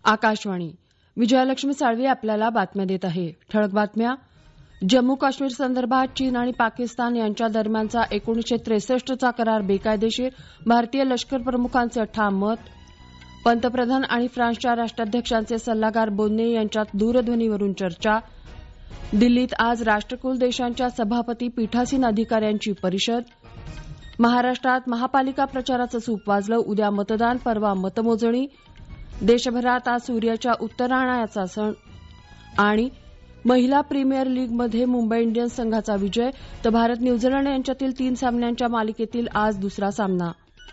आकाशवाणी. विजयालक्ष्मी साळवी आपल्याला बातम्या देत आहे. ठळक बातम्या. जम्मू काश्मीर संदर्भात चीन आणि पाकिस्तान यांच्या दरम्यानचा 1963चा करार बेकायदेशीर, भारतीय लष्कर प्रमुखांचं ठाम मत. पंतप्रधान आणि फ्रान्सच्या राष्ट्राध्यक्षांचे सल्लागार बोन्ने यांच्यात दूरध्वनीवरून चर्चा. दिल्लीत आज राष्ट्रकुल देशांच्या सभापती पीठासीन अधिकाऱ्यांची परिषद. महाराष्ट्रात महापालिका प्रचाराचं सूप वाजलं. उद्या मतदान, परवा मतमोजणी. देशभरात आज सूर्याच्या उत्तरायणाचा सण. आणि महिला प्रीमियर लीगमध्ये मुंबई इंडियन्स संघाचा विजय, तर भारत न्यूझीलंड यांच्यातील 3 सामन्यांच्या मालिकेतील आज दुसरा सामना.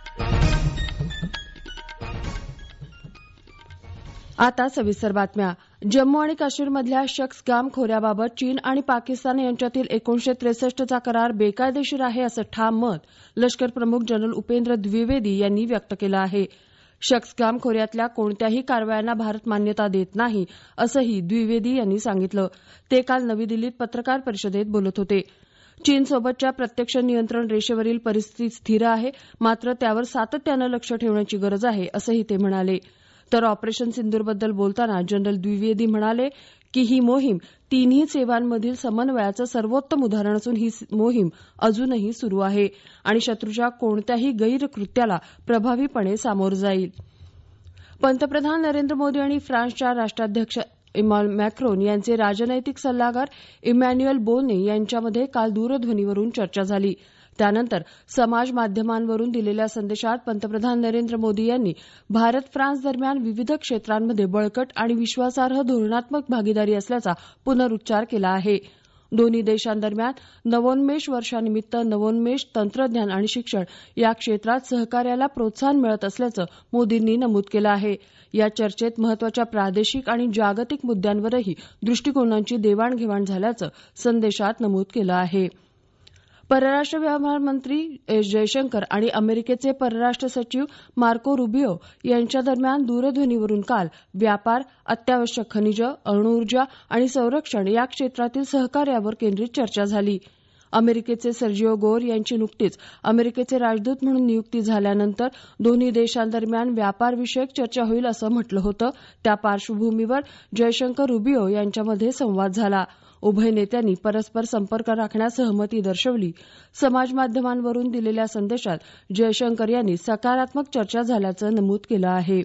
आता सविस्तर बातम्या. जम्मू आणि काश्मीरमधल्या शख्सगाम खोऱ्याबाबत चीन आणि पाकिस्तान यांच्यातील 1963चा करार बेकायदेशीर आहे असं ठाम मत लष्कर प्रमुख जनरल उपेंद्र द्विवेदी यांनी व्यक्त केलं आहे. शख्सगाम खोऱ्यातल्या कोणत्याही कारवायांना भारत मान्यता देत नाही असंही द्विवेदी यांनी सांगितलं. ते काल नवी दिल्लीत पत्रकार परिषदेत बोलत होते. चीनसोबतच्या प्रत्यक्ष नियंत्रण रेषेवरील परिस्थिती स्थिर आहे, मात्र त्यावर सातत्यानं लक्ष ठेवण्याची गरज आहे असंही ते म्हणाले. तर ऑपरेशन सिंदूरबद्दल बोलताना जनरल द्विवेदी म्हणाले की ही मोहीम तिन्ही सेवांमधील समन्वयाचं सर्वोत्तम उदाहरण असून ही मोहीम अजूनही सुरू आहे आणि शत्रूच्या कोणत्याही गैरकृत्याला प्रभावीपणे सामोरं जाईल. पंतप्रधान नरेंद्र मोदी आणि फ्रान्सच्या राष्ट्राध्यक्ष इमॅन्युएल मॅक्रोन यांचे राजनैतिक सल्लागार इमॅन्युएल बोन्ने यांच्यामध्ये काल दूरध्वनीवरून चर्चा झाली. त्यानंतर समाज माध्यमांवरून दिलेल्या संदेशात पंतप्रधान नरेंद्र मोदी यांनी भारत फ्रान्स दरम्यान विविध क्षेत्रांमध्ये बळकट आणि विश्वासार्ह धोरणात्मक भागीदारी असल्याचा पुनरुच्चार केला आहे. दोन्ही देशांदरम्यान नवोन्मेष वर्षानिमित्त नवोन्मेष, तंत्रज्ञान आणि शिक्षण या क्षेत्रात सहकार्याला प्रोत्साहन मिळत असल्याचं मोदींनी नमूद केलं आहे. या चर्चेत महत्वाच्या प्रादेशिक आणि जागतिक मुद्द्यांवरही दृष्टिकोनांची देवाणघेवाण झाल्याचं संदेशात नमूद केलं आहे. परराष्ट्र व्यवहार मंत्री एस जयशंकर आणि अमेरिकेचे परराष्ट्र सचिव मार्को रुबियो यांच्या दरम्यान दूरध्वनीवरून काल व्यापार, अत्यावश्यक खनिजं, अणुऊर्जा आणि संरक्षण या क्षेत्रातील सहकार्यावर केंद्रित चर्चा झाली. अमेरिकेचे सर्जिओ गोर यांची नुकतीच अमेरिकेचे राजदूत म्हणून नियुक्ती झाल्यानंतर दोन्ही देशांदरम्यान व्यापारविषयक चर्चा होईल असं म्हटलं होतं. त्या पार्श्वभूमीवर जयशंकर रुबियो यांच्यामध्ये संवाद झाला. उभय नेत्यांनी परस्पर संपर्क राखण्यास सहमती दर्शवली. समाजमाध्यमांवरून दिलेल्या संदेशात जयशंकर यांनी सकारात्मक चर्चा झाल्याचं नमूद केलं आहे.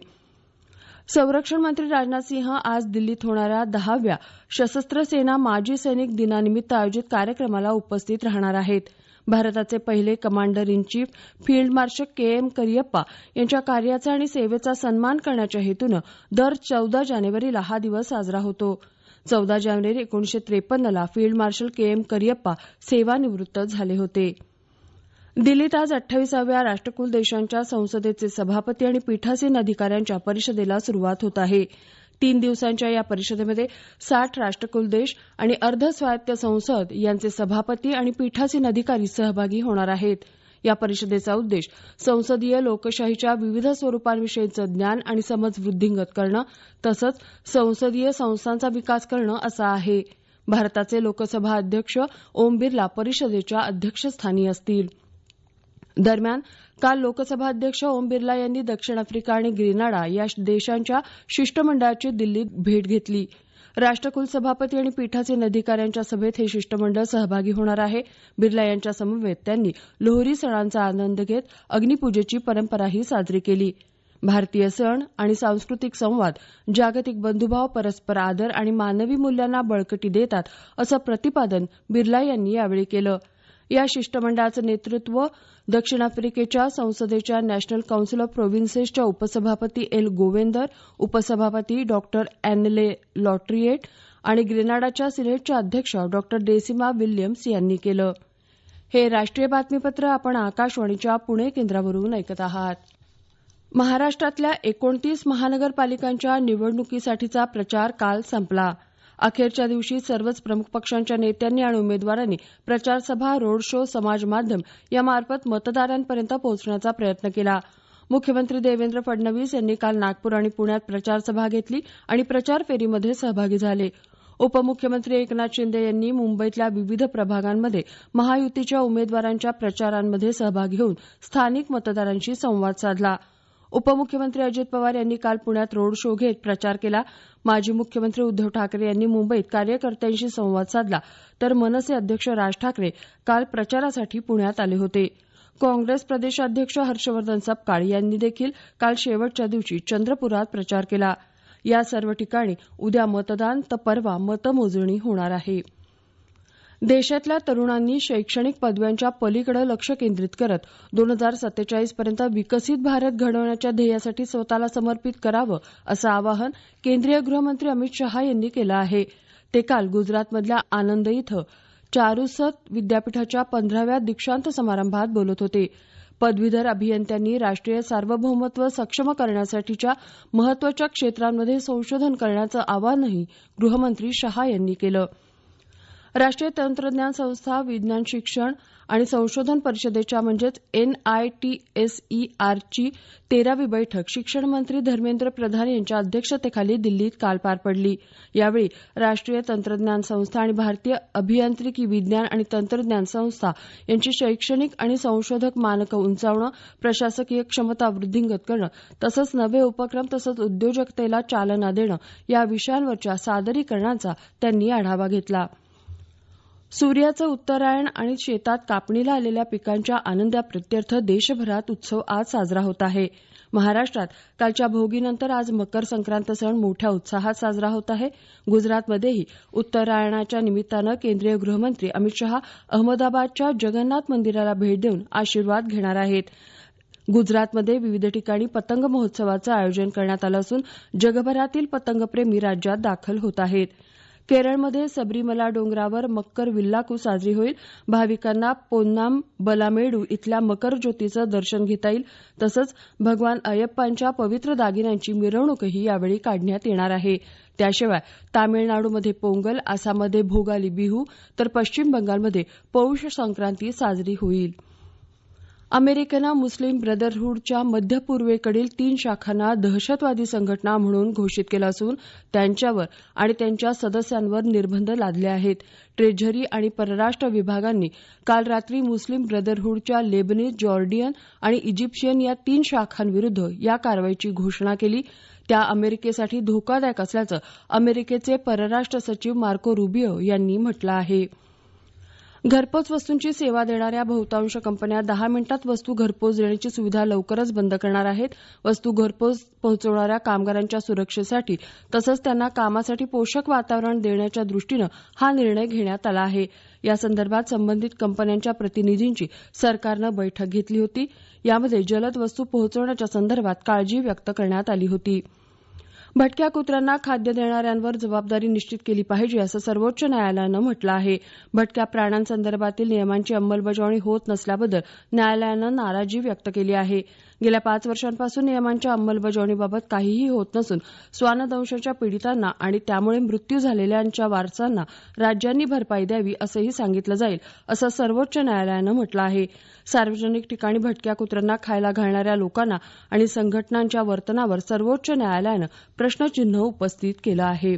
संरक्षण मंत्री राजनाथ सिंह आज दिल्लीत होणाऱ्या 10व्या सशस्त्र सेना माजी सैनिक दिनानिमित्त आयोजित कार्यक्रमाला उपस्थित राहणार आहेत. भारताचे पहिले commander in chief field marshal K M. Cariappa यांच्या कार्याचा आणि सेवेचा सन्मान करण्याच्या हेतूनं दर 14 जानेवारीला हा दिवस साजरा होतो. 14 जानेवारी 1953ला फील्ड मार्शल के.एम. करियप्पा सेवानिवृत्त झाले होते. दिल्लीत आज 28व्या राष्ट्रकुल देशांच्या संसदेचे सभापती आणि पीठासीन अधिकाऱ्यांच्या परिषदेला सुरुवात होत आहे. 3 दिवसांच्या या परिषदेमध्ये 60 राष्ट्रकुल देश आणि अर्धस्वायत्त संसद यांचे सभापती आणि पीठासीन अधिकारी सहभागी होणार आहेत. या परिषदेचा उद्देश संसदीय लोकशाहीच्या विविध स्वरूपांविषयीचं ज्ञान आणि समज वृद्धिंगत करणं तसंच संसदीय संस्थांचा विकास करणं असा आहे. भारताचे लोकसभा अध्यक्ष ओम बिर्ला परिषदेच्या अध्यक्षस्थानी असतील. दरम्यान काल लोकसभा अध्यक्ष ओम बिर्ला यांनी दक्षिण आफ्रिका आणि ग्रेनाडा या देशांच्या शिष्टमंडळाची दिल्लीत भेट घेतली. राष्ट्रकुल सभापती आणि पीठासीन अधिकाऱ्यांच्या सभेत हे शिष्टमंडळ सहभागी होणार आहे. बिर्ला यांच्या समवेत त्यांनी लोहरी सणांचा आनंद घेत अग्निपूजेची परंपराही साजरी केली. भारतीय सण आणि सांस्कृतिक संवाद जागतिक बंधुभाव, परस्पर आदर आणि मानवी मूल्यांना बळकटी देतात असं प्रतिपादन बिर्ला यांनी यावेळी केलं. या शिष्टमंडळाचं नेतृत्व दक्षिण आफ्रिकेच्या संसदेच्या नॅशनल काउन्सिल ऑफ प्रोव्हिन्सेसच्या उपसभापती एल गोवेंदर, उपसभापती डॉक्टर एनले लॉट्रिएट आणि ग्रेनाडाच्या सिनेटच्या अध्यक्ष डॉक्टर डेसिमा विल्यम्स यांनी केलं. हे राष्ट्रीय बातमीपत्र आपण आकाशवाणीच्या पुणे केंद्रावरून ऐकत आहात. महाराष्ट्रातल्या 29 महानगरपालिकांच्या निवडणुकीसाठीचा प्रचार काल संपला. अखेरच्या दिवशी सर्वच प्रमुख पक्षांच्या नेत्यांनी आणि उमेदवारांनी प्रचारसभा, रोड शो, समाज माध्यम यामार्फत मतदारांपर्यंत पोहोचण्याचा प्रयत्न केला. मुख्यमंत्री देवेंद्र फडणवीस यांनी काल नागपूर आणि पुण्यात प्रचारसभा घेतली आणि प्रचार फेरीमध्ये सहभागी झाले. उपमुख्यमंत्री एकनाथ शिंदे यांनी मुंबईतल्या विविध प्रभागांमध्ये महायुतीच्या उमेदवारांच्या प्रचारांमध्ये सहभागी होऊन स्थानिक मतदारांशी संवाद साधला. उपमुख्यमंत्री अजित पवार यांनी काल पुण्यात रोड शो घेत प्रचार केला. माजी मुख्यमंत्री उद्धव ठाकरे यांनी मुंबईत कार्यकर्त्यांशी संवाद साधला, तर मनसे अध्यक्ष राज ठाकरे काल प्रचारासाठी पुण्यात आले होते. काँग्रेस प्रदेशाध्यक्ष हर्षवर्धन सपकाळ यांनी देखील काल शेवटच्या दिवशी चंद्रपुरात प्रचार केला. या सर्व ठिकाणी उद्या मतदान तर परवा मतमोजणी होणार आहे. देशातल्या तरुणांनी शैक्षणिक पदव्यांच्या पलीकडे लक्ष केंद्रित करत 2047 पर्यंत विकसित भारत घडवण्याच्या ध्येयासाठी स्वतःला समर्पित करावं असं आवाहन केंद्रीय गृहमंत्री अमित शहा यांनी केलं आहे. ते काल गुजरातमधल्या आनंद इथं चारुसत विद्यापीठाच्या 15व्या दीक्षांत समारंभात बोलत होते. पदवीधर अभियंत्यांनी राष्ट्रीय सार्वभौमत्व सक्षम करण्यासाठीच्या महत्वाच्या क्षेत्रांमध्ये संशोधन करण्याचं आवाहनही गृहमंत्री शहा यांनी केलं. राष्ट्रीय तंत्रज्ञान संस्था विज्ञान शिक्षण आणि संशोधन परिषदेच्या म्हणजेच NITSERची 13वी बैठक शिक्षण मंत्री धर्मेंद्र प्रधान यांच्या अध्यक्षतेखाली दिल्लीत काल पार पडली. यावेळी राष्ट्रीय तंत्रज्ञान संस्था आणि भारतीय अभियांत्रिकी विज्ञान आणि तंत्रज्ञान संस्था यांची शैक्षणिक आणि संशोधक मानकं उंचावणं, प्रशासकीय क्षमता वृद्धिंगत करणं तसंच नवे उपक्रम तसंच उद्योजकतेला चालना देणं या विषयांवरच्या सादरीकरणांचा त्यांनी आढावा घेतला. सूर्याचं उत्तरायण आणि शेतात कापणीला आलेल्या पिकांच्या आनंदाप्रित्यर्थ देशभरात उत्सव आज साजरा होत आहे. महाराष्ट्रात कालच्या भोगीनंतर आज मकर संक्रांत सण मोठ्या उत्साहात साजरा होत आहे. गुजरातमध्येही उत्तरायणाच्या निमित्तानं केंद्रीय गृहमंत्री अमित शहा अहमदाबादच्या जगन्नाथ मंदिराला भेट देऊन आशीर्वाद घेणार आहेत. गुजरातमध्ये विविध ठिकाणी पतंग महोत्सवाचं आयोजन करण्यात आलं असून जगभरातील पतंगप्रेमी राज्यात दाखल होत आहेत. केरळमध्ये सबरीमला डोंगरावर मकर विल्लाकू साजरी होईल. भाविकांना पोन्नाम बलामेडू इथल्या मकर ज्योतीचं दर्शन घेता येईल. तसंच भगवान अय्यप्पांच्या पवित्र दागिन्यांची मिरवणूकही यावेळी काढण्यात येणार आहे. त्याशिवाय तामिळनाडूमध्ये पोंगल, आसाममध्ये भोगाली बिहू तर पश्चिम बंगालमध्ये पौष संक्रांती साजरी होईल. अमेरिकेनं मुस्लिम ब्रदरहूडच्या मध्य पूर्वेकडील 3 शाखांना दहशतवादी संघटना म्हणून घोषित केलं असून त्यांच्यावर आणि त्यांच्या सदस्यांवर निर्बंध लादले आहेत. ट्रेझरी आणि परराष्ट्र विभागांनी काल रात्री मुस्लिम ब्रदरहूडच्या लेबनीज, जॉर्डियन आणि इजिप्शियन या 3 शाखांविरुद्ध या कारवाईची घोषणा केली. त्या अमेरिकेसाठी धोकादायक असल्याचं अमेरिकेचे परराष्ट्र सचिव मार्को रुबियो यांनी म्हटलं आहे. घरपोच वस्तूंची सेवा देणाऱ्या बहुतांश कंपन्या 10 मिनिटात वस्तू घरपोच देण्याची सुविधा लवकरच बंद करणार आहेत. वस्तू घरपोच पोहोचवणाऱ्या कामगारांच्या सुरक्षेसाठी तसंच त्यांना कामासाठी पोषक वातावरण देण्याच्या दृष्टीनं हा निर्णय घेण्यात आला आहे. यासंदर्भात संबंधित कंपन्यांच्या प्रतिनिधींची सरकारनं बैठक घेतली होती. यामध्ये जलद वस्तू पोहोचवण्याच्या संदर्भात काळजी व्यक्त करण्यात आली होती. भटक्या कुत्र्यांना खाद्य देणाऱ्यांवर जबाबदारी निश्चित केली पाहिजे असं सर्वोच्च न्यायालयानं म्हटलं आहे. भटक्या प्राण्यांसंदर्भातील नियमांची अंमलबजावणी होत नसल्याबद्दल न्यायालयानं नाराजी व्यक्त केली आहे. गेल्या 5 वर्षांपासून नियमांच्या अंमलबजावणीबाबत काहीही होत नसून श्वानदंशाच्या पीडितांना आणि त्यामुळे मृत्यू झालेल्यांच्या वारसांना राज्यांनी भरपाई द्यावी असंही सांगितलं जाईल असं सर्वोच्च न्यायालयानं म्हटलं आहे. सार्वजनिक ठिकाणी भटक्या कुत्र्यांना खायला घालणाऱ्या लोकांना आणि संघटनांच्या वर्तनावर सर्वोच्च न्यायालयानं प्रश्नचिन्ह उपस्थित केलं आहे.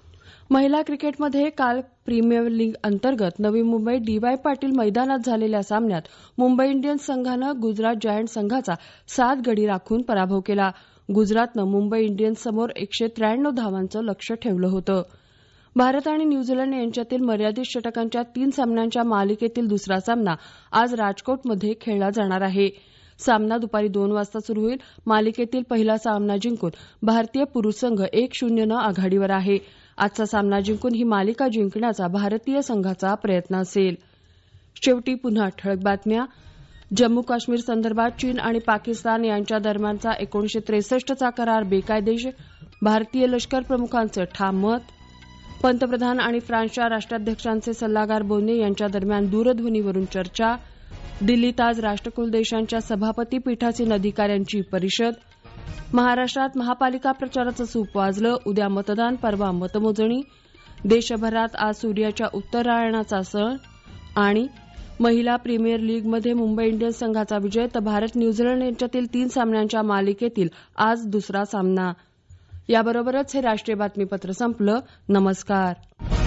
महिला क्रिकेटमध्ये काल प्रीमियर लीग अंतर्गत नवी मुंबईत डी.वाय. पाटील मैदानात झालेल्या सामन्यात मुंबई इंडियन्स संघानं गुजरात जायंट्स संघाचा 7 गडी राखून पराभव केला. गुजरातनं मुंबई इंडियन्स समोर 193 धावांचं लक्ष्य ठेवलं होतं. भारत आणि न्यूझीलंड यांच्यातील मर्यादित षटकांच्या 3 सामन्यांच्या मालिकेतील दुसरा सामना आज राजकोटमध्ये खेळला जाणार आहे. सामना दुपारी 2 वाजता सुरू होईल. मालिकेतील पहिला सामना जिंकून भारतीय पुरुष संघ 1-0 आघाडीवर आहे. आजचा सामना जिंकून ही मालिका जिंकण्याचा भारतीय संघाचा प्रयत्न असेल. शेवटी पुन्हा ठळक बातम्या. जम्मू काश्मीर संदर्भात चीन आणि पाकिस्तान यांच्या दरम्यानचा 1963चा करार बेकायदेशीर, भारतीय लष्कर प्रमुखांचं ठाम मत. पंतप्रधान आणि फ्रान्सच्या राष्ट्राध्यक्षांचे सल्लागार बोने यांच्या दरम्यान दूरध्वनीवरून चर्चा. दिल्लीत आज राष्ट्रकुल देशांच्या सभापती पीठासीन अधिकाऱ्यांची परिषद. महाराष्ट्रात महापालिका प्रचाराचं सूप वाजलं. उद्या मतदान, परवा मतमोजणी. देशभरात आज सूर्याच्या उत्तरायणाचा सण. आणि महिला प्रीमियर लीगमध्ये मुंबई इंडियन्स संघाचा विजय तर भारत न्यूझीलंड यांच्यातील 3 सामन्यांच्या मालिकेतील आज दुसरा सामना. याबरोबरच हे राष्ट्रीय बातमीपत्र संपलं. नमस्कार.